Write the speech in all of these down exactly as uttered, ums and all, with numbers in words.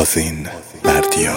آذین بردیا.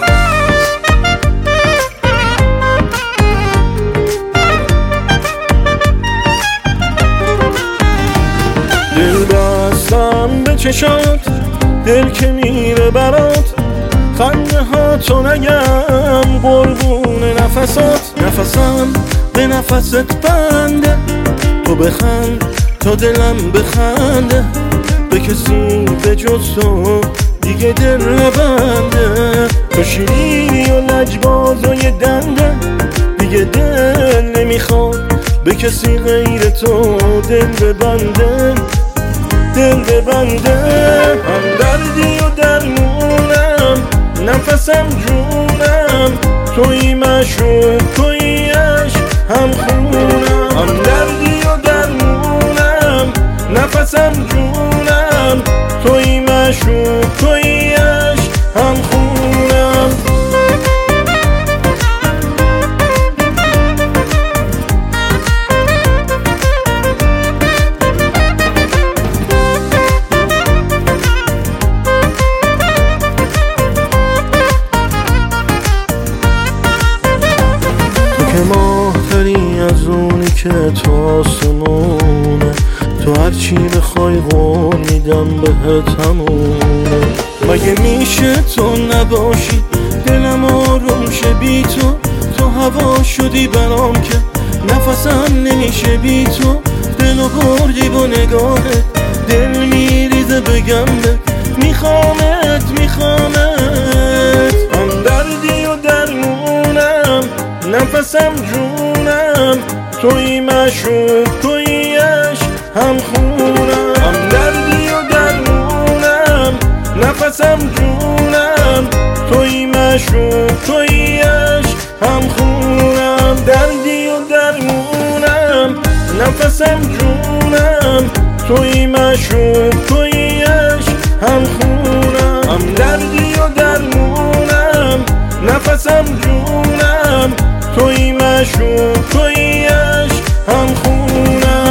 دل بستم به چشات، دل که میره برات، خنده ها تو نگم قربون نفسات. نفسم به نفست بنده، تو بخند تا دلم بخنده، به کسی به جز تو دیگه دل نبنده. تو شیرینی و لجباز و یه دنده، دیگه دل نمیخواد به کسی غیر تو دل ببنده، دل ببنده. هم دردی و درمونم، نفسم جونم، توی مشروب توی عشق هم خونم. هم دردی و درمونم، نفسم جونم، توی مشروب توی عشق هم خونم. که ماهتری از اونی که تو آسمونه، تو هرچی بخوای قول میدم بهت همونه. مگه میشه تو نباشی دلم آروم شه بی تو، تو هوا شدی برام که نفسم نمیشه بی تو. دلو بردی با نگاهت، دل میریزه بگم بهت میخوامت میخوامت. هم دردی و درمونم، نفسم جونم، توی مشروب توی عشق هم خونم. هم دردی و درمونم، نفسم جونم، توی مشروب توی عشق هم خونم. دردی و درمونم، نفسم جونم، توی مشروب توی عشق هم خونم. هم دردی و درمونم، نفسم جونم، توی مشروب توی عشق هم خونم.